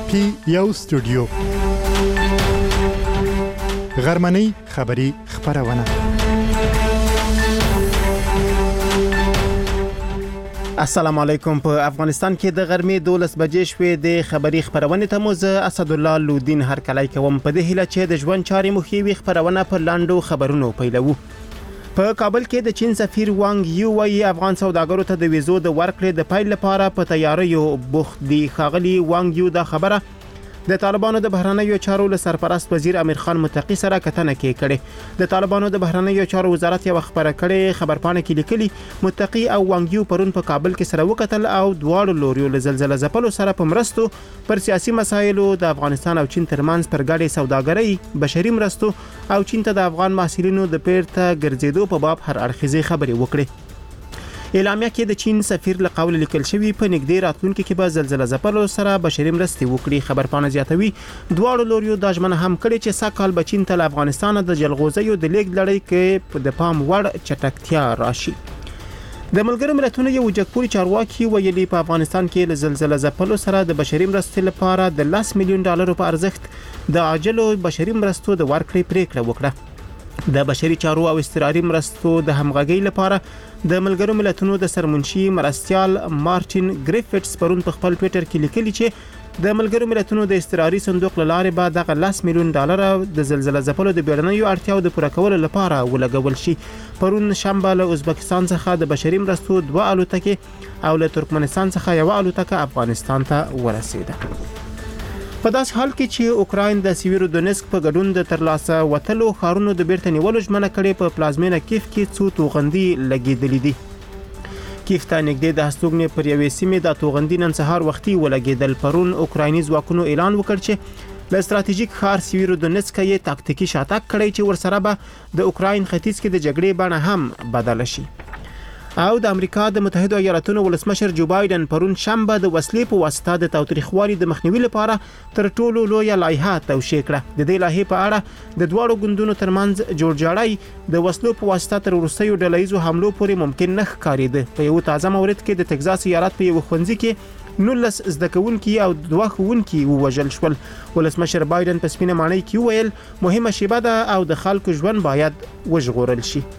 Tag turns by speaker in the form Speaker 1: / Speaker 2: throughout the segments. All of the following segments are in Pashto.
Speaker 1: پی یو سټوډیو غرمنۍ خبری خبرونه. السلام علیکم. په افغانستان کې د غرمې 12 بجې شوې د خبری خبرونه ته موزه اسد الله لودین هر کله کوم په دې هیله چې د ژوند چاري مخېوي خبرونه په لاندو خبرونو پیلوو. په کابل کې د چین سفیر وانګ یو وايي افغان سوداګرو ته د ویزو د ورکړې د پیل لپاره په تیاریو بوخت دي. ښاغلي وانګ یو دا خبره د طالبانو د بهرنیو چارو له سرپرست وزیر امیر خان متقی سره کتنه کې کړې. د طالبانو د بهرنیو چارو وزارت یو خبره کړې خبرپاڼه کې لیکلي متقی او وانګ یو پرون په کابل کې سره وکتل او دواړو لوريو له زلزلې ځپلو سره په مرستو پر سیاسي مسایلو د افغانستان او چین ترمنځ پر ګډې سوداګرۍ بشري مرستو او چین ته د افغان محصلینو د پیرته ګرځېدو په باب هر اړخیزه خبرې وکړې. اعلامیه کې د چین سفیر له قول لیکل شوی په نږدې راتلونکي کې به زلزلې ځپلو سره بشري مرستې وکړي. خبرپاڼه زیاتوي دواړو لوريو د ژمنه هم کړې چې ساکال به چین ته افغانستان د جلغوزیو د لیک لړۍ کې د پام وړ چټکتیا راشي. د ملګرو ملتونو یو جګپوري چارواکي ویلي په افغانستان کې له زلزلې ځپلو سره د بشري مرستې لپاره د $10 ملیون په ارزښت د عاجلو بشري مرستو د ورکړې پریکړه وکړه. د بشري چارو او استراري مرستو د همغږۍ لپاره د ملګرو ملتونو د سرمنشي مرستيال مارټین ګریفټس پرون په خپل ټوئیټر کې لیکلي چې د ملګرو ملتونو د استراري صندوق لاره به د $10 ملیون د زلزلې ځپلو د بیړنیو اړتیاو د پوره کولو لپاره ولګول شي. پرون شنبه له ازبکستان څخه د بشري مرستو 2 الوتکې او له ترکمنستان څخه یو الوتکه افغانستان ته ورسیده. په داس حال کې چې اوکراین د سیویرو دونسک په ګډون د ترلاسه وتلو خارونو د بیرته نیولو ژمنه کړې په پلازمینه کیف کې څو توغندي لګېدلې دي. کیف ته نږدې د هستوګنې پر یوې سیمې د توغندي نن سهار وختي ولګېدل. پرون اوکرایني ځواکونو اعلان وکړ چې له ستراتیژیک ښار سیویرو دونسک یې تاکتیکي شاتګ کړی چې ورسره به د اوکراین ختیځ کې د جګړې بڼه هم بدل شي. او د امریکا د متحده ایالاتونو ولسمشر جو بایدن پرون شنبه د وسلې په واسطه د تاوتریخوالي د مخنیوي لپاره تر ټولو لویه لایحه توشیح کړه. د دې لایحې په اړه د دوړو ګوندونو ترمنځ جوړجاړی د وسلو په واسطه تر وروستیو ډلهیزو حملو پورې ممکن نه ښکارېده. په یو تازه مورد کې د تگزاس ایالت په یو ښوونځي کې 19 زده کوونکي او 2 ښوونکي ووژل شول. ولسمشر بایدن په سپینه ماڼۍ کې وویل مهمه شیبه ده او د خلکو ژوند باید وژغورل شي.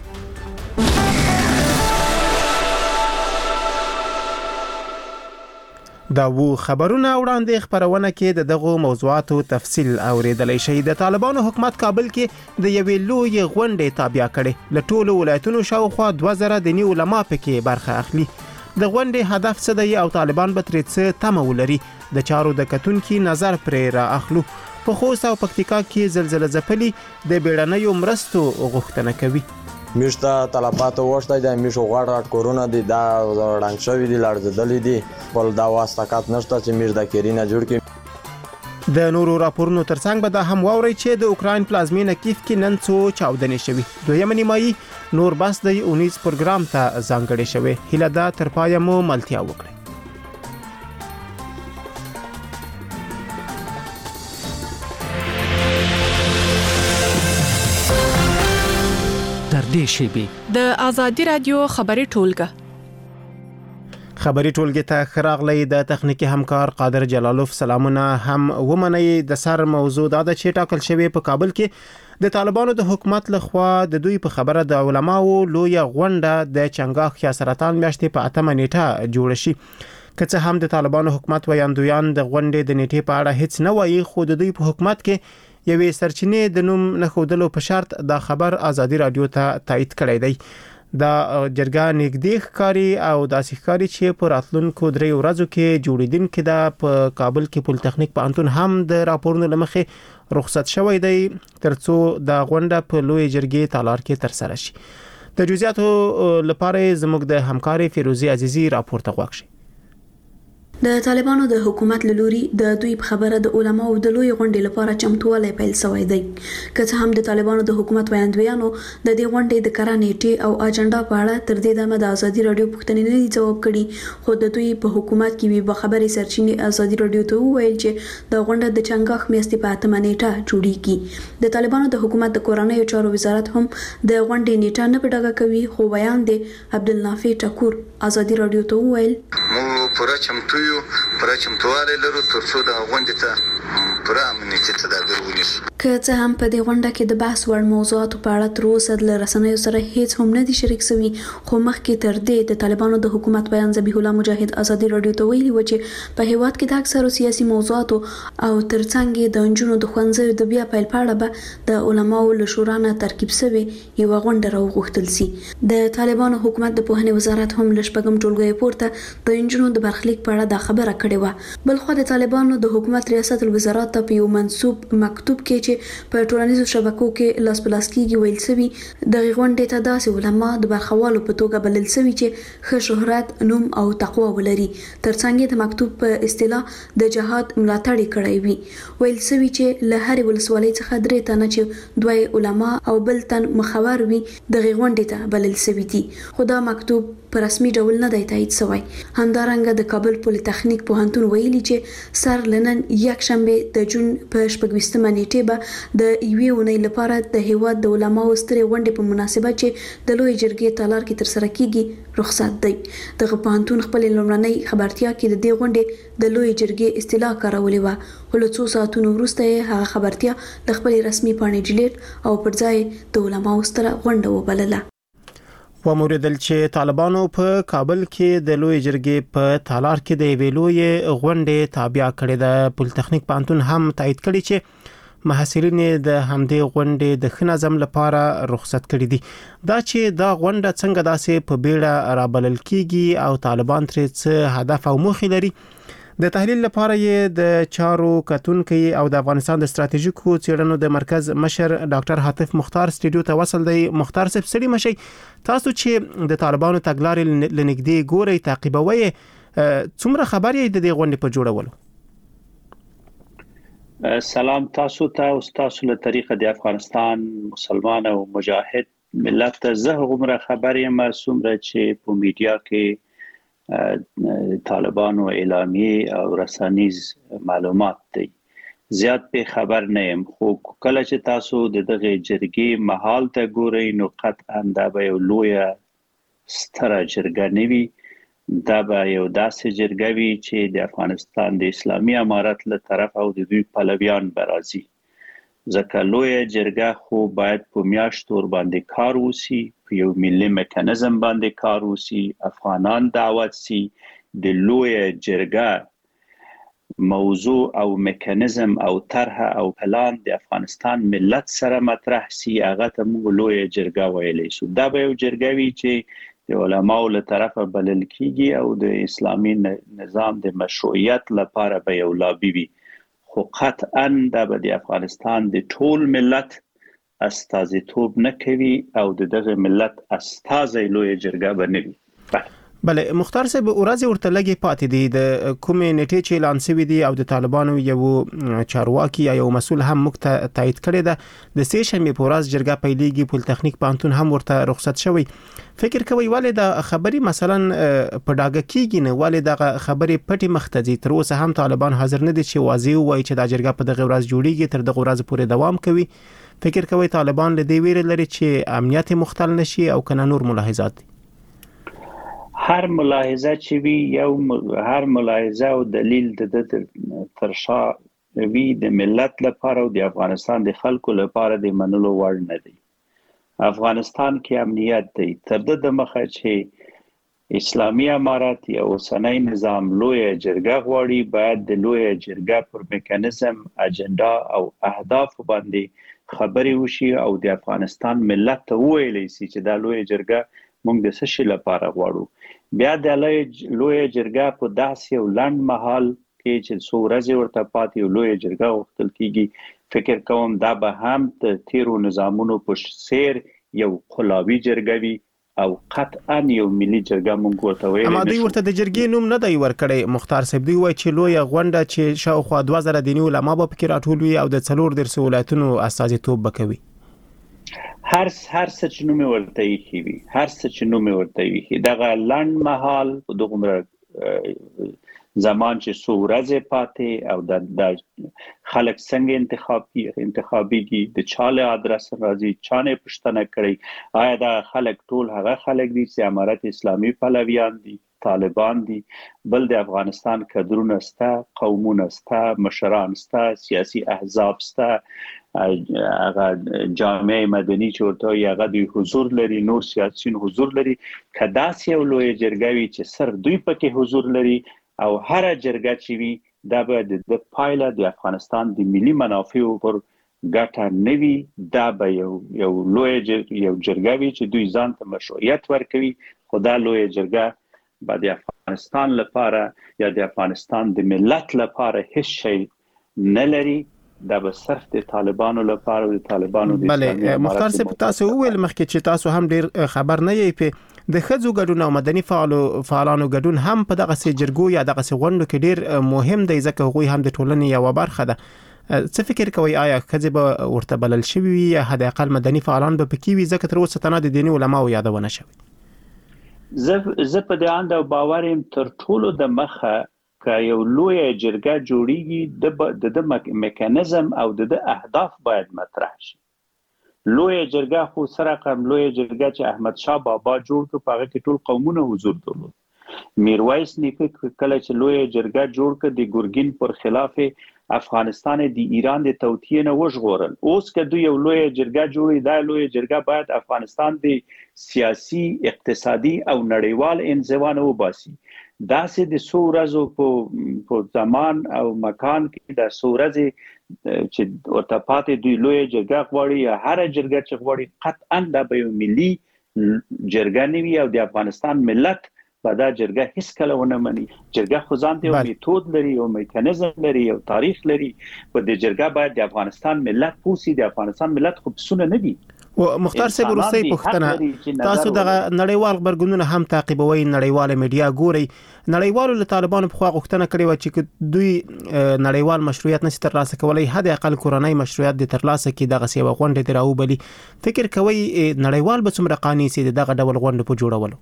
Speaker 1: دا وو خبرونه وړاندې خبرونه کې د دغو موضوعاتو تفصیل اوریدلای شي. د طالبانو حکومت کابل کې د یوې لوی غونډې تابع کړي. له ټولو ولایتونو شاوخوا 2000 دیني علما پکې برخه اخلي. د غونډې هدف څه دی او طالبان به ترې څه تمه ولري د چارو د کتونکو نظر پرې را اخلو. په خوست او پکتیکا کې زلزلې ځپلي د بیړنیو مرستو غوښتنه کوي.
Speaker 2: میشته طلبات ورشته د میشو غړ کورونه دي دا رنګ شوی دي لړزدلې دي بل دا واسطات نشته چې میش د کیرینه جوړ کی.
Speaker 1: د نورو راپورونو ترڅنګ به دا هم واوري چې د اوکراین پلازمینه کیف کې نن څو چاودنې شوي. دویم نیمایي نور بس د 19 پروګرام ته ځانګړی شوی. هله دا تر پایه مو ملتیا وکړي.
Speaker 3: د آزادی رادیو خبری ټولګه
Speaker 1: خبری ټولګه ته خراغلی د تخنیکی همکار قادر جلالوف سلامونه هم ومني. د سر موضوع دا د چې ټاکل شوی په کابل کې د طالبانو د حکومت لخوا د دوی په خبره د علماو لوی غونډه د چنګاخ یا سرطان میاشتې په 8 نیټه جوړ شي. که څه هم د طالبانو حکومت ویاندویان د غونډې د نیټې په اړه هیڅ نه وایي خو د دوی په حکومت کې یوې سرچینې د نوم نه خودلو په شرط دا خبر آزادی رادیو ته تایید کړی دی. دا جرګه نږدې ښکاری او داسې ښکاری چې په راتلونکو 3 ورځو کې جوړیدونکو د په کابل کې پولیټیکنیک پوهنتون هم د راپورونو لمخې رخصت شوی دی ترڅو د غونډه په لوی جرګې تالار کې تر سره شي. د جزئیاتو لپاره زموږ د همکاري فیروزي عزیزي راپور ته غوښتي.
Speaker 4: د طالبانو د حکومت لوري د دوی په خبره د علماو د لوی غونډې لپاره چمتووالی پیل شوی دی. که څه هم د طالبانو د حکومت ویاندویانو د دې غونډې د کره نیټې او اجنډا په اړه تر دې دمه د آزادي رادیو پوښتنې نه جواب کړي خو د دوی په حکومت کې وی به خبري سرچینې آزادي رادیو ته ویل چې د غونډې د چنګاخ میاشتې په 8 نیټه جوړیږي. د طالبانو د حکومت د کورنۍ چارو وزارت هم د غونډې نیټه نه پټه کوي خو بیان دی عبدالنافع ټکور آزادي رادیو ته ویل
Speaker 5: پوره چمتووالی لرو ترڅو د غونډې ته پوره امنیتي تدابیر ونیسو.
Speaker 4: که څه هم په دې غونډه کې د بحث وړ موضوعاتو په اړه تر اوسه له رسنیو سره هیڅ هم نه دي شریک شوي، خو مخکې تر دې د طالبانو د حکومت بیان ذبیح الله مجاهد ازادي رادیو ته ویلي و چې په هیواد کې د اکثرو سیاسي موضوعاتو او ترڅنګ د نجونو د ښوونځیو د بیا پیل په اړه به د علماو له شورا نه ترکیب شوې یوه غونډه راوغوښتل سي. د طالبانو حکومت د پوهنې وزارت هم له شپږم ټولګیو پورته د نجونو د برخلیک په اړه دا خبره کړې وه. بلخوا د طالبانو د حکومت ریاست الوزارات ته په یو منسوب مکتوب کې چې په ټولنیزو شبکو کې لاس په لاس کېږي ویل شوي د غونډې ته داسې علما د برخوالو په توګه بلل شوي چې ښه شهرت، نوم او تقوا ولري، ترڅنګ د مکتوب په اصطلاح د جهاد ملاتړ کړی وي. ویل شوي چې له هرې ولسوالۍ څخه 3 تنه چې 2 علما او بل تن مخور وي د غونډې ته بلل شوي دي، خو دا مکتوب په رسمي ډول نه دی تایید شوی. همدارنګه د کابل پولی تخنیک پوهنتون ویلي چې سر لنن یک شنبه د جون په 26مه نیټه به د یوې اونۍ لپاره د هیواد د علماو سترې غونډې په مناسبت چې د لوی جرګې تالار کې ترسره کیږي رخصت دی. دغه پوهنتون خپل لومړنۍ خبرتیا کې د دې غونډې د لوی جرګې اصطلاح کارولې وه، خو له څو ساعتونو وروسته یې هغه خبرتیا د خپل رسمي پاڼې ډیلیټ او پر ځای د علماو ستره غونډه وبلله.
Speaker 1: وموریدل چې طالبانو په کابل کې د لوی جرګې په تالار کې د ویلوی غونډې تابع کړې ده. پولی تخنیک پوهنتون هم تایید کړي چې محصلین د همدې غونډې د ښه نظم لپاره رخصت کړي دي. دا چې دا غونډه څنګه داسې په بیړه رابلل کیږي او طالبان ترې څه هدف او موخې لري، د تحلیل لپاره یې د چارو کتونکي او د افغانستان د ستراتیژیکو څېړنو د مرکز مشر ډاکټر حاتف مختار سټوډیو ته وصل دی. مختار صاحب سړي مشي، تاسو چې د طالبانو تګلارې لنږدې ګورئ تعقیبوي، څومره خبر یې د دې غونډې په جوړولو؟
Speaker 6: سلام تاسو ته او تاسو له طریقه د افغانستان مسلمان او مجاهد ملت ته زه عمره خبر یم څومره چې په میډیا کې طالبانو اعلامیه او رسانیز معلومات دی، زیات په خبر نه یم. خو کله چې تاسو د دغه جرګې محل ته ګورئ نو قطعا دا به یو لویه ستره جرګه نه وي، دا به یو داسې جرګه وي چې د افغانستان د اسلامي امارت له طرف او د دوی پلویان به راځي. ځکه لویه جرګه خو باید په میاشتو باندې کار وسی، په یو ملي میکانیزم باندې کار وسی، افغانان دعوت سی، د لویه جرګه موضوع او میکانیزم او طرح او پلان د افغانستان ملت سره مطرح سی، هغه ته موږ لویه جرګه ویلی شو. دا به یو جرګه وي چې د علماو له طرفه بلل کیږي او د اسلامي نظام د مشروعیت لپاره به یو لابي وي، خو قطعا دا به د افغانستان د ټول ملت استازیتوب نه کوي او د دغه ملت استازی لوی جرګه به نه وي.
Speaker 1: بله مختار صاحب، ورځ ورته لګي پاتې دي د کومې نیټې چې اعلان شوی دی او د طالبانو یو چارواکي یا یو مسول هم مخ تایید کړی ده د سه شنبه په ورځ جرګه پیلېږي. پولی تخنیک پوهنتون هم ورته رخصت شوی. فکر کوي ولې د خبري مثلا په ډاګه کېږي نه، ولې د خبري پټي مختزي تر اوسه هم طالبان حاضر نه دي چې واضح وایي چې د جرګه په دغه ورځ جوړیږي، تر دغه ورځ پورې دوام کوي. فکر کوي طالبان له دې ویره لري چې امنیت مختل نشي او کنه نور ملاحظات؟
Speaker 6: هر ملاحظه چې وی هر ملاحظه او دلیل د ترشا وی د ملت لپاره او د افغانستان د خلکو لپاره د منلو وړ نه دی. افغانستان کې امنیت دی، تر د مخه چې اسلامي امارات یا اوسنۍ نظام لوی جرګه غواړي، باید د لوی جرګه پر میکانیزم، اجنډا او اهداف باندې خبرې وشي او د افغانستان ملت ته وویل شي چې دا لوی جرګه موږ د څه شي لپاره غواړو. بیا د لوی جرګه په داسې یو لنډ مهال کې چې څو ورځې ورته پاتې یو لوی جرګه غوښتل کیږي، فکر کوم دا به هم د تیرو نظامونو په څیر یو قلابي جرګه وي او قطعا یو ملي جرګه مونږ ورته ویل.
Speaker 1: اما دوی ورته د جرګې نوم نه دی ورکړی. مختار صاحب، دوی وایي چې لویه غونډه چې شاوخوا 2000 دیني علما به پکې راټول وي او د 4 ولایتونو استازیتوب به کوي.
Speaker 6: هر څه چې نوم ورته یې وي، هر څه چې نوم ورته یې دغه لنډ مهال په دغه زمان چې څو ورځې پاتې او د خلک څنګه انتخابيږي، د چاله ادرس راځي، چانه پښتنه کړي، آیا دا خلک ټول هغه خلک دي چې امارت اسلامي پلویان دي؟ طالبان دي، بل د افغانستان کډرونه ستا، قومونه ستا، مشران ستا، سیاسي احزاب ستا، هغه جامعه مدني چې ورته هغه د حضور لري، نور سیاسيون حضور لري. کداسې یو لوی جرګه وي چې صرف دوی پکې حضور لري او هر جرګه چې وي دا به د پایله د افغانستان د ملي منافعو پر ګټه نه وي. دا به یو لوی جرګه وي چې دوی ځان ته مشروعیت ورکوي، خو دا لوی جرګه به د افغانستان لپاره یا د افغانستان د ملت لپاره هیڅ شی نه لري. دا به صرف د طالبانو لپاره او د طالبانو د
Speaker 1: بله مختار صاحب تاسو ویل مخکې چې تاسو هم ډیر خبر نه یې په د ښځو ګډون او مدني فعالانو ګډون هم په دغه سي جرګو یا دغه سي غونډو کې ډیر مهم دی ځکه هغوی هم د ټولنې یو برخه ده. څه فکر کوي آیا ښځې به ورته بلل شوي وي یا حد اقل مدني فعالان به پکې وي ځکه تر اوسه تنها د دیني علماو یادونه شوې؟
Speaker 6: زه په دې اند او باور يم تر ټولو د مخه که یو لوی جرګه جوړیږي د میکانیزم او د اهداف باید مطرح شي. لوی جرګه خو سره کوم لوی جرګه چې احمد شاه بابا جوړ کړ په هغه کې ټول قومونه حضور درلود. میرویس نیکه کله چې لوی جرګه جوړ کړ د ګورګین پر خلاف افغانستان د ایران د توطیه نه وژغورل. اوس که دوی یو لوی جرګه جوړي دا لوی جرګه باید افغانستان د سیاسي، اقتصادي او نړیوال انزوا نه وباسي. داسې د څو ورځو په زمان او مکان کې د څو ورځې چې ورته پاتې دوی لوی جرګه غواړي یا هر جرګه چې غواړي قطعا د یو ملي جرګه نه وي او د افغانستان ملت په دا جرګه هیڅ کله ونه مني. جرګه خو ځان ته یو میتود لري، یو میکانیزم لري، یو تاریخ لري. په دې جرګه باید د افغانستان ملت پوسی، د افغانستان ملت خو پسونه نه دي.
Speaker 1: و مختار صاحب روسي پښتنه تاسو دغه نړیوال خبرګونونه هم تعقیبوي، نړیواله میډیا ګوري. نړیوالو له طالبانو په خوا غوښتنه کړې و چې دوی نړیوال مشروعیت نشي ترلاسه کولای، حد اقل کورنۍ مشروعیت د ترلاسه کې دغه سی غونډه دی راوبلي. فکر کوي نړیوال به څومره قانوني سي دغه ډول غونډه په جوړولو؟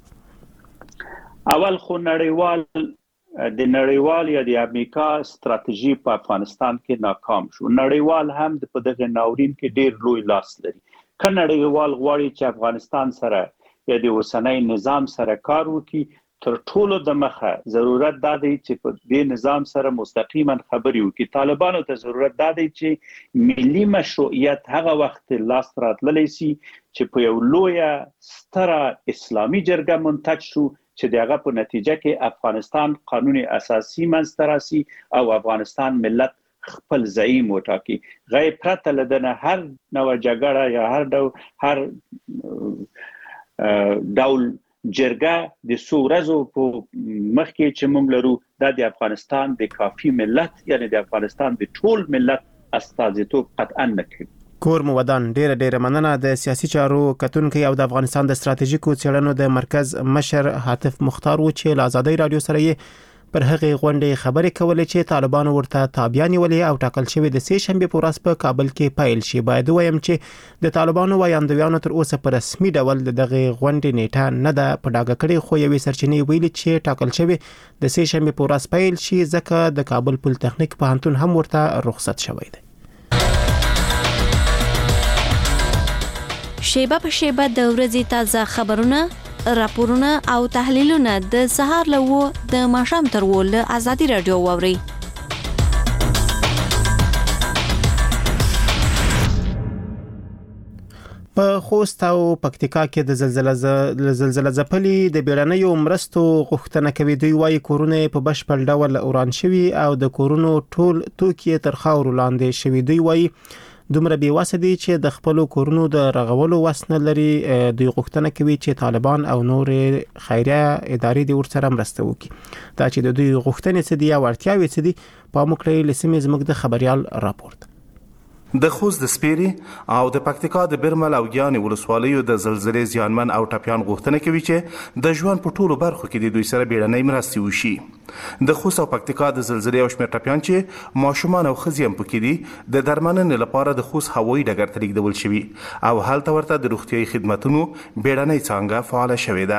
Speaker 6: اول خو نړیوال یا د امریکا ستراتیژي په افغانستان کې ناکام شو. نړیوال هم په دغه ناورین کې ډیر لوی لاس لري. که نړیوال غواړي چې افغانستان سره یا د اوسنۍ نظام سره کار وکړي، تر ټولو د مخه ضرورت دا دی چې په دې نظام سره مستقیما خبرې وکړي. طالبانو ته ضرورت دا دی چې ملي مشروعیت هغه وخت لاس راتللی سي چې په یو لویه ستره اسلامي جرګه منتج شو چې دغه په نتیجه کې افغانستان قانون اساسي منځته راسي او افغانستان ملت خپل زعیم وټاکي. غیر پرته لدنه هر نوع جګړه یا هر ډول جرګه د څو ورځو په مخ کې چې موږ لرو دا د افغانستان د کافي ملت یعنی د افغانستان د ټول ملت استازیتوب قطعا نه کوي.
Speaker 1: کور مو ودان ډیره مننه د سیاسي چارو کتونکو او د افغانستان د ستراتیژیکو څېړنو د مرکز مشر حاتف مختار و چې له آزادۍ رادیو سره یې پر هغه غونډې خبرې کولې چې طالبانو ورته تابع نیولې او ټاکل شوی د سې شنبه په ورځ په کابل کې پیل شي. باید وایم چې د طالبانو وایاندویانو تر اوسه په رسمي ډول دغه غونډې نیټه نه ده په ډاګه کړې، خو یوې سرچینې ویلي چې ټاکل شوی د سې شنبه په ورځ پیل شي ځکه د کابل پولیټیکنیک پوهنتون هم ورته رخصت شوی دی.
Speaker 7: شیبه په شیبه د ورځې تازه خبرونه، راپورونه او تحلیلونه د سهار له د ماښام تر له آزادي رادیو واوري.
Speaker 1: په خوست او پکتیکا کې د زلزلې ځپلي د بیړنیو مرستو غوښتنه کوي. دوی وايي کورونه په بشپړ ډول وران شوي او د کورونو ټول توکي تر خاورو لاندې شوي. دوی وايي دومره بې وسه دي چې د خپل کورونو د رغولو وس نه لري. دوی غوښتنه کوي چې طالبان او نور خیریه ادارې د ورسره مرسته وکړي. دا چې د دوی غوښتنې څه دي او اړتیاوې څه دي په موکړې لسمې زموږ د خبريال راپورټ.
Speaker 8: د خوست د سپيري او د پکتیکا د برمل او ګیانې ولسوالیو د زلزلې زیانمن او ټپيان غوښتنه کوي چې د ژوند په ټولو برخو کې د دوی سره بیړنۍ مرستې وشي. د خوست او پکتیکا د زلزلې او شمېر ټپيان چې ماشومان او ښځې هم پکې دي د درملنې لپاره د خوست هوایي ډګر ته لیږدول شوي او هلته ورته د روغتیايي خدماتونو بیړنۍ څانګه فعاله شوې ده.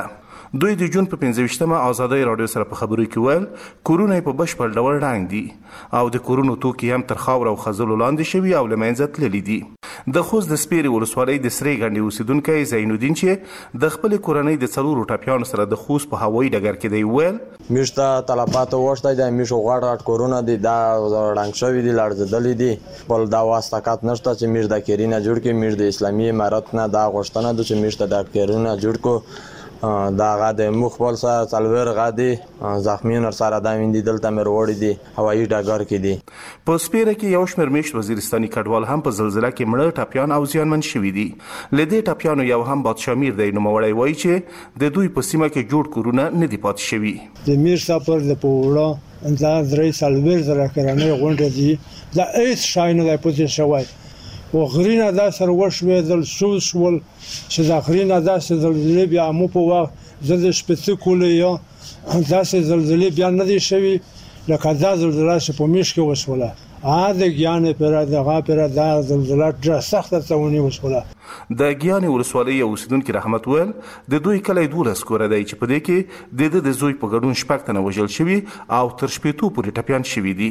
Speaker 8: دوی د جون په 15مه آزادۍ رادیو سره په خبرو کې ویل کورونه په بشپړ ډول ړنګ دي او د کورونو توکي هم تر خاور او خزلو لاندې شوي او له منځه تللي دي. د خوست د سپیرې ولسوالۍ د سرې ګنډې اوسیدونکی زین الدین چې د خپلې کورنۍ د 4 ټپیانو سره د خوست په هوایي ډګر کې دی ویل
Speaker 2: میشته تلفات وشته د میشو غاړه کورونه دي دا ړنګ شوي دي لړزدلې دي بل دا واسطه نشته چې میش د کیرینه جوړ کې میش د اسلامي امارت نه دا غوښتنه ده چې میش د کیرینه جوړ کو دا غاده مخبل سره څلور غاده زخمیون سره د ویندي دلته مې وروړي دي هوایي ډګر کې دي.
Speaker 8: په سپیره کې یو شمېر میشت وزیرستاني کډوال هم په زلزلہ کې مړه ټپیان او زیانمن شوي دي. لدې ټپیانو یو هم بادشامیر دی نوموړی وایي چې د دوی په سیمه کې جوړ کورونه نه دي پاتې شوي.
Speaker 9: د میر سفر د پوره انداز درې سالور زره کرانه غونډه دي دا هیڅ شای نه پاتې شوی و غرینه دا سره وشوي دل شول چې دا غرینه دا زلزلې بیا مو په وخت زده شپته کولې یا دا زلزلې بیا نه دي شوي لکه دا زلزلہ چې په میش کې وشوله د ګیان پر دغه پر دا زلزلہ ډېره سخته څونی وشوله.
Speaker 8: د ګیان ولسوالۍ اوسیدونکو رحمت ول د دوی کلی 12 کور دی چې په دې کې د زوی په ګډون شپږ تنه وژل شوي او تر شپېتو پورې ټپیان شوي دي.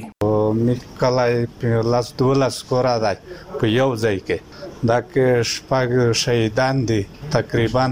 Speaker 10: کلی په لاس 12 کور دی په یو ځای کې دا کې شپږ شهیدان دي تقریبا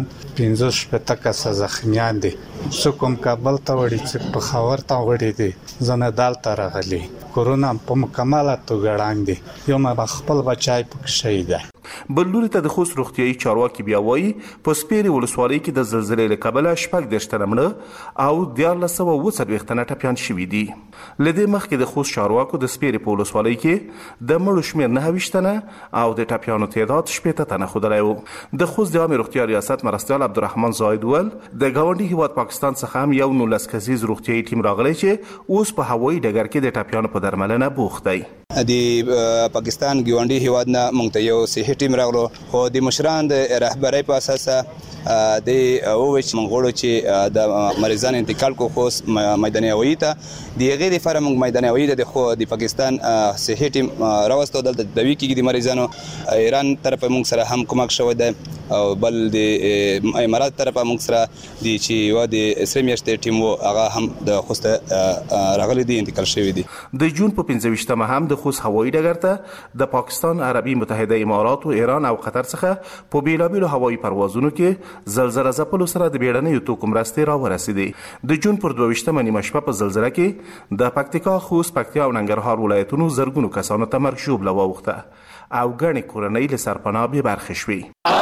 Speaker 10: 15 کسه زخمیان دي. څوک کابل ته وړي چې په خاور ته وړي دي زنه دالته راغلي کرونا په مکمله توګه ړنګ دي یو ما خپل بچای په شهید دی.
Speaker 8: بل لوري ته د خوست روغتیايي چارواکي بیا وایي په سپیرې ولسوالۍ کې د زلزلې له کبله شپږ دېرش تنه مړه او 1440 تنه ټپیان شوي دي. له دې مخکې د خوست چارواکو د سپیرې په ولسوالۍ کې د مړو شمېر 29 تنه او د ټپیانو تعداد 80 تنه ښودلی و. د خوست د عامې روغتیا ریاست مرستیال عبدالرحمن زاید ول د ګاونډي هیواد پاکستان څخه هم یو 19 کسیز روغتیايي ټیم راغلی چې اوس په هوایي ډګر کې د ټپیانو په درملنه بوخت دی.
Speaker 11: د پاکستان ګاونډي هیواد نه موږ ته یو صحي ټیم راغلو خو د مشران د رهبرۍ په اساس د اووچ منغولو چې د مریضان انتقال کو خو میدان هوایي ته د غیر فرم میدان هوایي د خو د پاکستان صحي ټیم راوستو د دوی کې د مریضانو ایران طرف موږ سره هم کومک شوی دی او بل د امارات طرف موږ سره د چې یو د اسرائیل میاشتې ټیم هغه هم د خوست راغلي دي انتقال شوی دي.
Speaker 8: د جون په 15مه هم د خوست هوایي ډګر ته د پاکستان عربي متحده امارات او ایران او قطر څخه په بیلابیلو هوایي پروازونو کې زلزلہ ځپلو سره د بیړنیو توکو مرستې راورسېدې. د جون پر 22مه نیمه شپه په زلزلہ کې د پکتیکا، خوست، پکتیا او ننګرهار ولایتونو زرګونو کسانو ته مرګ ژوبله واوښته او ګڼې کورنۍ له سرپناه بې برخې شوې.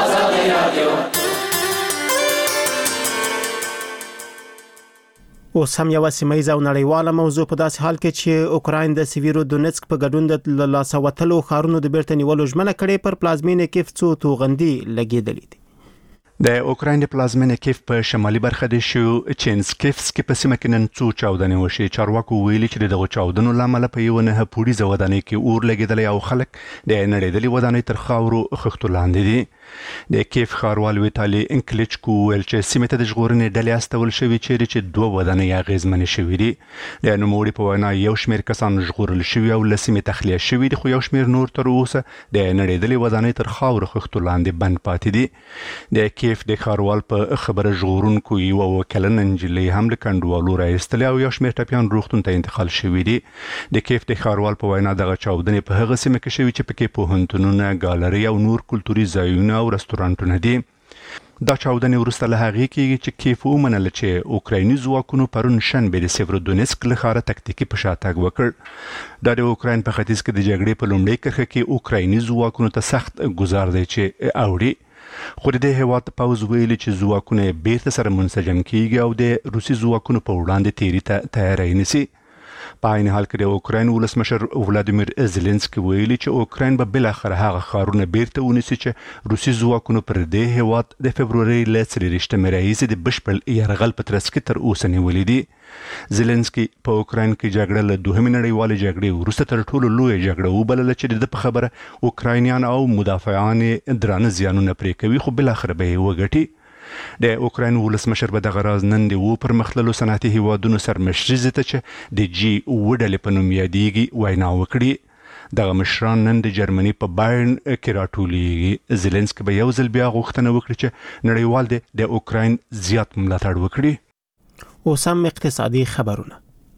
Speaker 1: اوس هم یو سیمایي او نړیواله موضوع په داسې حال کې چې اوکراین د سیویرو دونیتسک په ګډون د لاسه وتلو ښارونو د بیرته نیولو ژمنه کړې پر پلازمینې کیف څو توغندي لګېدلې دي.
Speaker 12: د اوکراین د پلازمینې کیف په شمالي برخه د شوچینسکیفسکي په سیمه کې نن څو چاودنې وشي. چارواکو ویلي چې دغه چاودنو لامل په یو نه پوړیزه ودانۍ کې اور لګیدلی او خلک د نړیدلې ودانۍ تر خاورو خښتو لاندې دي. د کیف ښاروال ویتالي انکلیچکو ویل چې سیمه ته د ژغورنې ډلې استول شوي چیرې چې 2 ودانۍ اغیزمنې شوي دي. د نوموړي په وینا یو شمېر کسان ژغورل شوي او له سیمې تخلیه شوي دي خو یو شمېر نور تر اوسه د نړیدلې ودانۍ تر خاورو خښتو لاندې بند پاتې دي. د کیف د ښاروال په خبره ژغورونکو یو وکیلن انجلي هم له کندوالو راایستلې او یو شمېر ټپیان روغتون ته انتقال شوي دي. د کیف د ښاروال په وینا دغه چاودنې په هغه سیمه کې شوي چې پکې پوهنتونونه، ګالري او نور کلتوري ځایونه او رستورانټونه دي. دا چاودنې وروسته له هغې کېږي چې کیف ومنله چې اوکرایني ځواکونو پرون شنبې د سیورودونیسک له ښاره تکتیکي په شاتګ وکړ. دا د اوکراین په ختیځ کې د جګړې په لومړۍ کرښه کې اوکرایني ځواکونو ته سخت ګزار دی چې اوړي. خو د دې هیواد پوځ ویلي چې ځواکونه بیرته سره منسجم کیږي او د روسي ځواکونو په وړاندې تیری ته تیاری نیسي. په عین حال کې د اوکراین ولسمشر ولادیمیر زيلنسکي ویلي چې اوکراین به بلاخره هغه ښارونه بیرته ونیسي چې روسي ځواکونو پر دې هیواد د فبروري له 23 راهیسې د بشپړ یرغل په ترڅ کې تر اوسه نیولې دي. زيلنسکي په اوکراین کې جګړه له دوهمې نړیوالې جګړې وروسته تر ټولو لویه جګړه وبلله چې د په خبره اوکراینیان او مدافعان درانه زیانونه پرې کوي خو بلاخره به یې وګټي. د اوکراین ولسمشر به دغه راز نن د پرمختللو صنعتي هیوادونو سرمشري ته چې د G ډلې په نوم یادېږي وینا وکړي. دغه مشران نن د جرمني په بایرن کې راټولېږي. زيلنسکي به یو ځل بیا غوښتنه وکړي چې نړیوال د اوکراین زیات ملاتړ وکړي.
Speaker 1: اوس هم اقتصادي خبرونه.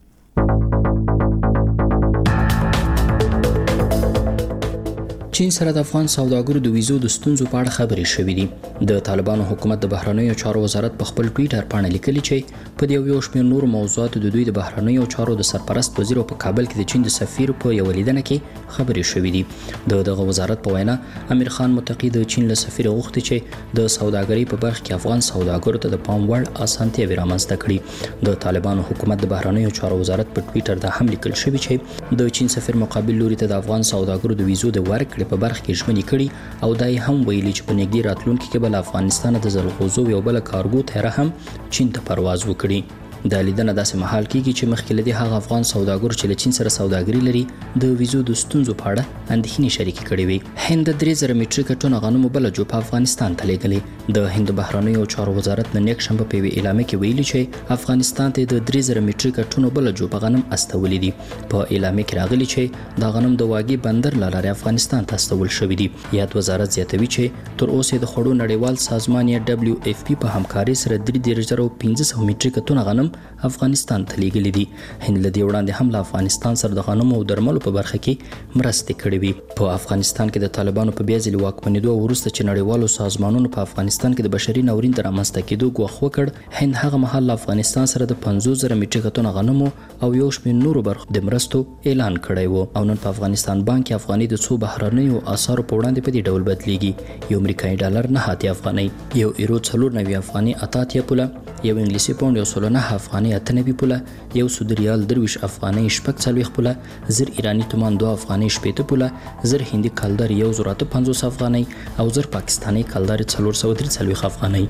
Speaker 13: چین سره د افغان سوداګرو د ویزو د ستونزو په اړه خبرې شوې دي. د طالبانو حکومت د بهرنیو چارو وزارت په خپل ټویټر باندې لیکلي چې په یو شمېر نور موضوعاتو د دوی د بهرنیو چارو د سرپرست وزیر په کابل کې د چین د سفیر په یو لیدنه کې خبرې شوې دي. دغه وزارت په وینا امیر خان متقی د چین له سفیر غوښتي چې د سوداګرۍ په برخه کې افغان سوداګرو ته د پام وړ اسانتیاوې رامنځته کړي. د طالبانو حکومت د بهرنیو چارو وزارت په ټویټر دا هم لیکل شوی چې د چین سفیر مقابل لوري ته د افغان سوداګرو د ویزو د ورکړې په برخه کې ژمنې کړي او دای هم ویلي چې په نږدې راتلونکي کې بل افغانستان د زلغوزو یو بل کارګو طیاره هم چین ته پرواز وکړي. د لیدنه داسې مهال کېږي چې مخکې لدی هغه افغان سوداګر چې له چین سره سوداګري لري د ویزو د ستونزو په اړه اندېښنې شریکې کړې وي. هند 3000 مټریک ټن غنمو بل جوپ افغانستان ته لېږلي. د هند بهرنیو چارو وزارت نن یک شنبه په اعلامیه کې ویلي چې افغانستان ته د 3000 مټریک ټن بل جوپ غنم استولې دي. په اعلامیه کې راغلي چې د غنم د واګي بندر لاره افغانستان ته استول شوې دي. یاد وزارت زیاتوي چې تر اوسه د خړو نړیوال سازمان یا WFP په همکاري سره 3500 مټریک ټن غنم افغانستان ته لیږلي دي. هند له دې وړاندې هم له افغانستان سره د غنمو او درملو په برخه کې مرستې کړې وي. په افغانستان کې د طالبانو په بیا ځلې واکمنېدو وروسته چې نړیوالو سازمانونو په افغانستان کې د بشري ناورین د رامنځته کېدو ګواښ وکړ، هند هغه مهال له افغانستان سره د 50000 مټریک ټن غنمو او یو شمېر نورو برخو د مرستو اعلان کړی و. او نن په افغانستان بانک افغاني د څو بهرنیو اسعارو په وړاندې په دې ډول بدلیږي. یو امریکایي ډالر 9 افغاني، یو یورو 4 افغاني 8 پوله، یو انګلیسي پاوند یو 9 افغاني 98 پوله، یو سعودي ریال 23 افغاني 40 پوله، زر ایرانی تومان 2 افغاني 80 پوله، زر هندي کلدار 1050 افغاني او زر پاکستاني کلدار 443 افغاني.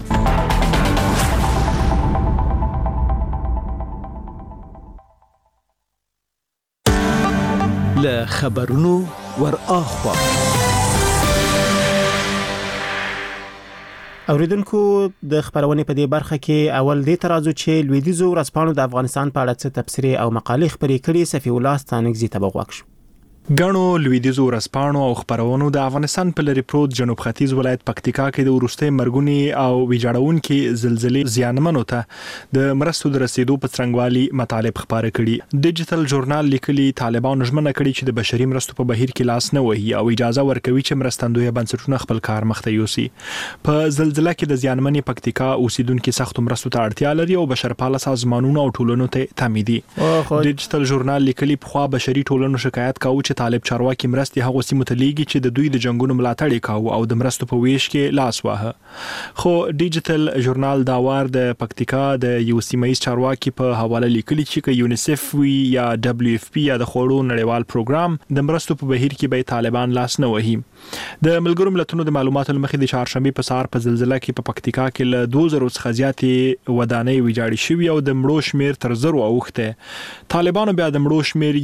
Speaker 14: له خبرونو ور اخوا
Speaker 1: اوریدونکو د خبرونې په دې برخه کې اول دې ترازو چې لویدیزو ورځپاڼو د افغانستان په اړه څه تبصرې او مقالې خپرې کړي. صفی الله ستانګزي ته بغوښ شو.
Speaker 15: غنو لویدیزو ورځپاڼو او خبرونو د افغانستان په لری پروت جنوب ختیځ ولایت پکتیکا کې د ورستۍ مرګونی او ویجاړونکو زلزلې زیانمنو ته د مرستو د رسیدو په څرنګوالي مطالب خبره کړي. ډیجیټل ژورنال لیکلي طالبانو ژمنه کړې چې د بشري مرستو په بهیر کې لاس نه وهي او اجازه ورکوي چې مرستندوی بنسټونه خپل کار مخته یوسي. په زلزلې کې د زیانمنې پکتیکا اوسیدونکو سخت مرستو ته اړتیا لري او بشرپاله سازمانونو او ټولنو ته تامیني. ډیجیټل ژورنال لیکلي په خوا بشري ټولنو شکایت کاوه چې طالب چارواکي مرستي هغه سیمه ته لیږي چې د دوی د جنگونو ملاتړ کاوه او د مرستو په ویش کې لاس واه. خو ډیجیټل ژورنال دا وار د پکتیکا د یو سیمایي چارواکي په حواله لیکلي چې یونیسف وی یا WFP یا د خړو نړیوال پروګرام د مرستو په بهیر کې به طالبان لاس نه وهي. د ملګرو ملتونو د معلوماتو لمخې د چهارشنبه په سهار په زلزلې کې په پکتیکا کې له 2000 څخه زیاتې ودانۍ ویجاړې شوې او د مړو شمیر تر 1000 اوخته. طالبانو بیا د مړو شمیر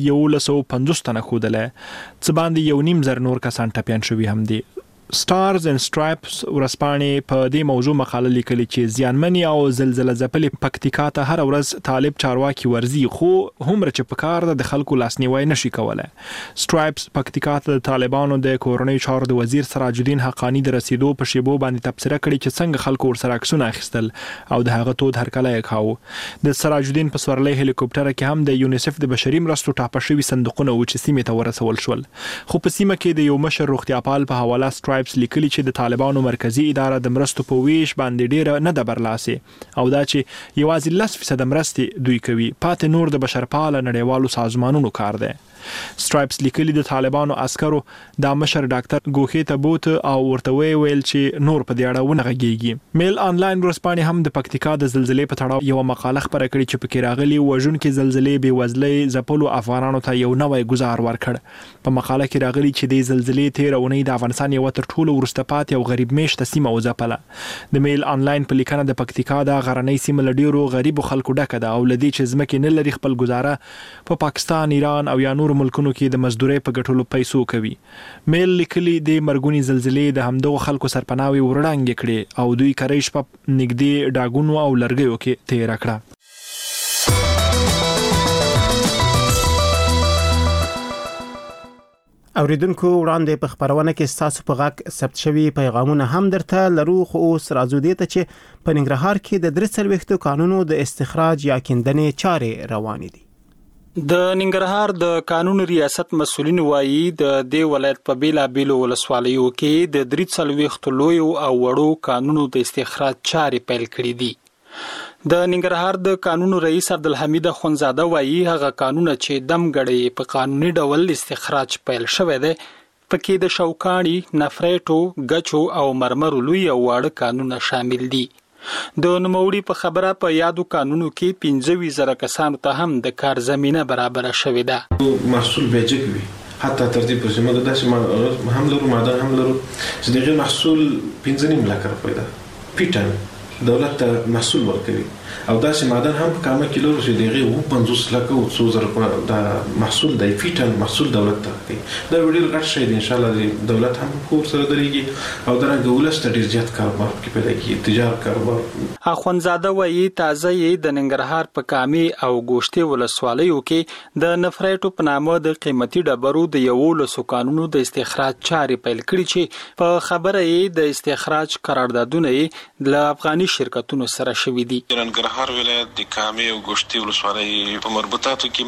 Speaker 15: 150 تنه خوده څه باندې 1.5 نور کسان ټپيان شوي هم دي. سټارز اینڈ سټرایپس ورځپاڼې په دې موضوع مقاله لیکلي چې زیانمنې او زلزلہ ځپلې پکتیکا ته هر ورځ طالب چارواکي ورزي خو هم چې په کار د خلکو لاسنیوي نشي کولای. سټرایپس پکتیکا ته د طالبانو د کورنۍ چارو د وزیر سراج الدین حقانی د رسیدو په شیبو باندې تبصره کړې چې څنګه خلکو ورسره عکسونه اخیستل او د هغه تود هرکلی کاوه. د سراج الدین په سورلۍ هلیکوپټر کې هم د یونیسف د بشري مرستو ټاپه شوي صندوقونه و چې سیمه ته ورسول شول. خو په سیمه کې د یو مشر روغتیاپال په حواله لیکلي چې د طالبانو مرکزی اداره د مرستو په ویش باندې ډیره نه د برلاسه او دا چې یوازې 10% مرستې دوی کوي، پاتې نور د بشرپاله نړیوالو سازمانونو کار دی. سټرایپس لیکلي د طالبانو عسکرو د مشر ډاکټر ګوخې ته بوت او ورته ویل چې نور په دې اړه ونه غږیږي. میل انلاین ورځپاڼې هم د پکتیکا د زلزلې په تړاو یو مقاله خبره کړې چې پکې راغلي وژونکې زلزلې بې وزلۍ ځپلو افغانانو ته یو نوی گزار ورکړ. په مقاله کې راغلي چې د زلزلې تیر اونۍ د افغانستان یو تر ټولو وروسته پاتې او غریب میشته سیمه وځپله. د میل انلاین په لیکنه د پکتیکا د غرنۍ سیمه له ډیرو غریبو خلکو ډکه ده او لدی چې ځمکې نه لري خپل گزاره په پاکستان، ایران او یا نور ملکونو کې د مزدوري په ګټلو پیسو کوي. میل لیکلي د مرګونی زلزلې د همدغه خلکو سرپناوي ورړانګ کړي او دوی کړي شپ نګدي ډاګونو او لرګیو کې تیر کړه.
Speaker 1: اوریدونکو وړاندې په خبرونه کې ستاسو په غږ ثبت شوی پیغامونه هم درته لرو، خو اوس راځو دې ته چې په ننګرهار کې د 43 قانونو د استخراج یا کیندنې چارې روانې دي.
Speaker 15: د ننګرهار د قانون ریاست مسولین وایي د دې ولایت په بیلابیلو ولسوالیو کې د 43 لویو او وړو قانونو د استخراج چارې پیل کړې دي. د ننګرهار د قانون رئیس عبدالحمید خونزاده وایي هغه قانون چې دمګړې په قانوني ډول استخراج پیل شوی دی پکې د شوکاڼي، نفریټو، ګچو او مرمرو لوی او واړه قانونونه شامل دي. د نوموړي په خبره په یادو قانونو کې 15,000 کسانو ته هم د کار زمينه برابر شوې ده.
Speaker 16: محصول بیجک وي حتی تر دې پورې موږ داسې هم لرو معدن هم لرو چې دغه محصول 15 لک روپۍ ده. پیټن دولت ته محصول ورکوي او داسې معدن هم په کامه کې لرو چې دغه 50 لک او 2,000 د محصول د فیټن محصول دولت ته کوي. دا ډېر غټ شی دی، ان شاء الله دولت هم کور سره درېږي او درنګ ولست ډېر زیات کاروبار کې پیدا کیږي، تجارت کاروبار.
Speaker 15: اخوندزاده وایي تازه یې د ننګرهار په کامي او ګوشتي ولسوالیو کې د نفریټو په نامه د قیمتي ډبرو د 11 قانونو د استخراج چارې پیل کړي چې په خبره یې د استخراج قراردادونه یې له افغاني شرکتونو سره شوي دي.
Speaker 16: ننګرهار ولایت د کامي او ګوشتي ولسوالۍ په مربوطاتو کې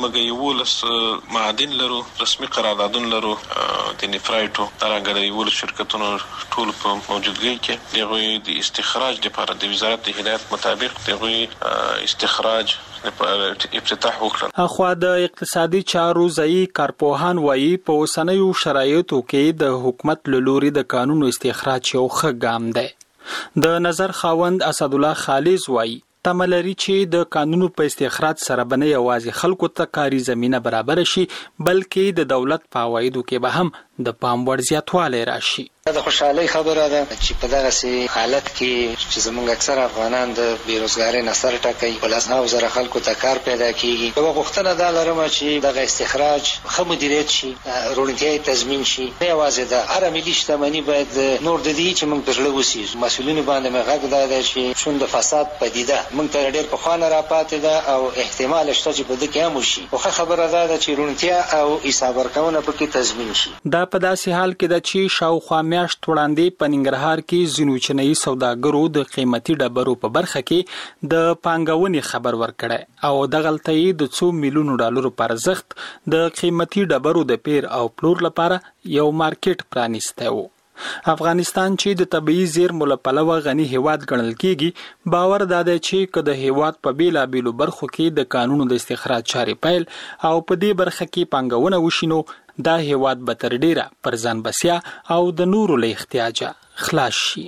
Speaker 16: موږ 11 معادن لرو، رسمي قراردادونه لرو د نفریټو ترانګړي ول شرکتونو ټول په موجودګۍ کې دغه د استخراج لپاره د وزارت د هدایت مطابق دغه استخراج افتتاح وکړل.
Speaker 15: اخوا د اقتصادي چارو ځای کارپوهان وایي په اوسنیو شرایطو کې د حکومت له لوري د قانونو استخراج یو ښه ګام دی. د نظر خاوند اسدالله خالص وایي تملري چې د قانونو په استخراج سره بنه یوازې خلکو ته کاری زمينه برابر شي بلکې د دولت په عوایدو کې به هم د پام وړ زیاتوالی راشي.
Speaker 17: دا خوشحالي خبره ده چې په دغه سي حالت کې چې زموږ اکثر افغانان د بیروزګاری نصر ټاکي ولاسناو زره خلکو ته کار پیدا کیږي. یو غوښتنه ده لرم چې دغه استخراج خو مدیریت شي، روڼتیا تضمین شي. نه یوازې د هر ملي شتمنۍ باید نور د دې چې موږ پرله وسی مسؤلینو باندې مغږ ده چې شون د فساد پدیده موږ ته ډېر په خوانه را پاتې ده او احتمال شته چې په دې کې هم شي. خو خبره ده چې روڼتیا او حساب ورکونه پکې تضمین شي.
Speaker 15: دا په داسې حال کې ده چې شاوخوا میاشت وړاندې په ننګرهار کې ځینو چینایي سوداګرو د قیمتي ډبرو په برخه کې د پانګونې خبر ورکړی او دغلته یې د 2 میلیونو ډالرو پر ارزښت د قیمتي ډبرو د پیر او پلور لپاره یو مارکیټ پرانیستی و. افغانستان چې د طبيعي زیرمو له پلوه غني هیواد ګڼل کیږي، باور داده چې که د هیواد په بیلابیلو برخو کې د قانونو د استخراج چارې پیل او په دې برخه کې پانګونه وشي نو دا هیواد به تر ډیره پر ځان بسیا او د نورو له احتیاجه خلاص شي.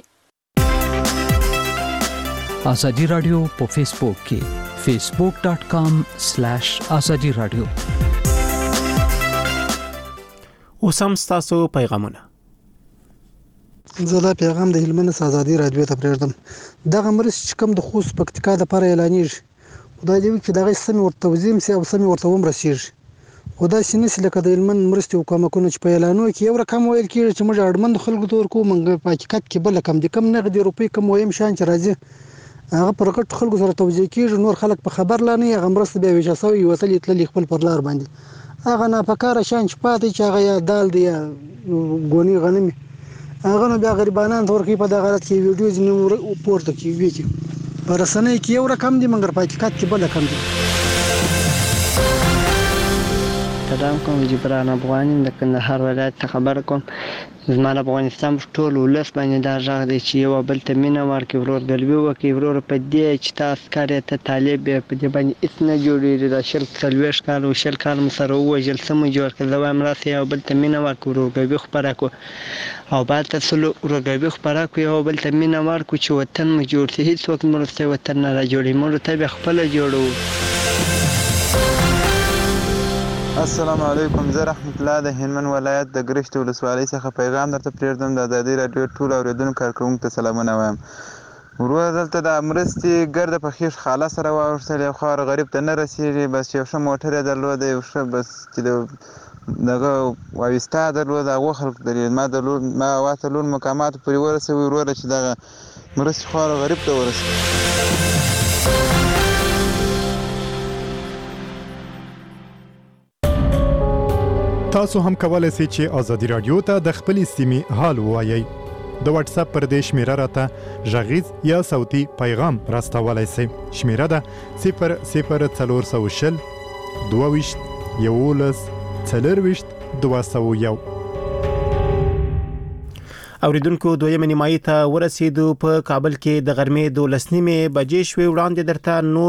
Speaker 14: ازادي رادیو په فیسبوک کې facebook.com/azadi radio.
Speaker 1: اوس هم ستاسو پیغامونه.
Speaker 18: زه دا پیغام د هلمند ازادي رادیو ته پرېږدم. دغه مرستې چې کوم د خوست پکتیکا لپاره اعلانېږي، خدای دې وکړي چې دغه سیمې ورته توزیع شي او سیمې ورته هم رسیږي. خو داسې نه شي لکه د هلمند مرستې او کومکونه چې په اعلانونو کې یو رقم ویل کېږي چې موږ اړمند خلکو ته ورکوو، موږ په حقیقت کې بل رقم دي. کم نغدي روپۍ کم ویم شان چې راځي هغه پر غټ خلکو سره توزیع کېږي، نور خلک په خبر لا نه هغه مرسته بیا ویشا سوی وتلې تللې خپل پر لار باندې هغه ناپکاره شان چې پاتې چې هغه یا دال دی یا ګونی غنمي هغه نو بیا غریبانان تورکی په دغه حالت کې ویډیو ځنه پورته کیږي په رسنۍ کې یو رقم دي مګر په حقیقت کې بل رقم دي.
Speaker 19: سلام کوم جبران افغاني د کندهار ولایت څخه خبر کوم. زما د افغانستان ټول ولس باندې دا ژغ دی چې یو بل ته مینه ورکړي، ورورګلوي وکړي، ورور په دې چې تاسو کار ته طالب په دې باندې هیڅ نه جوړېږي. دا 40 کال او 40 کال مو سره ووژل څه مو جوړ کړل. وایم راسه یو بل ته مینه ورکړو، ورورګلوي خپره کړو او بعد ته سلو ورورګلوي خپره کړو، یو بل ته مینه ورکړو چې وطن مو جوړ شي. هیڅ وخت مرسته وطن نه را جوړي، موږ ته به خپل جوړو.
Speaker 20: السلام علیکم. زه رحمت الله د هلمند ولایت د ګرشت ولسوالۍ څخه پیغام درته پرېږدم. د ازادي راډیو ټول اوریدونکو کارکوونکو ته سلامونه وایم. ورور دلته د مرستې ګرده په خیش خاله سره واوښتل، یو خوا غریب ته نه رسېږي. بس یو ښه موټر یې درلوده، یو ښه بس چې دغه وایستا درلوده، هغو خلکو درلود. ما واته لوړ مقاماتو پورې ورسوي وروره چې دغه مرستې خوا غریب ته ورسوي.
Speaker 21: تاسو هم کولای شئ چې ازادي رادیو ته د خپل سیمې حال ووایئ. د واتس اپ پر دې شمیره راته غږیز یا صوتي پیغام راستولای شئ. شمیره ده 00420 22 11 4 201.
Speaker 1: اوریدونکو دویمه نیمایي ته ورسېدو. په کابل کې د غرمې 12 بجې شوې. وړاندې درته نور